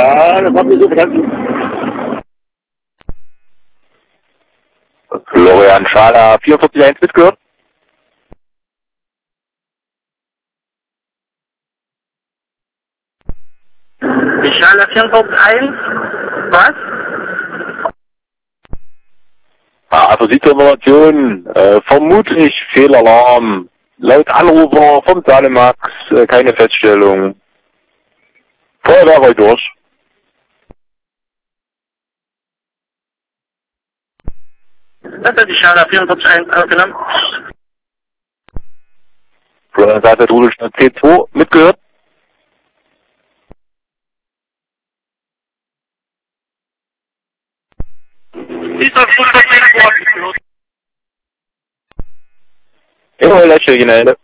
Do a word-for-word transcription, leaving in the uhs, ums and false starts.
Ja, das hat mich so verstanden. Florian Schaler, vierundvierzig eins mitgehört. Die Schale vierundvierzig eins, was? Ja, also die Information, äh, vermutlich Fehlalarm. Laut Anrufer vom Zahlenmax, äh, keine Feststellung. Feuerwehr heute durch. Das hat die Schale vierundvierzig eins aufgenommen. Florian Seite Rudelstadt C zwei mitgehört. Dieser Flugzeug gehört. Jawohl, Lächeln,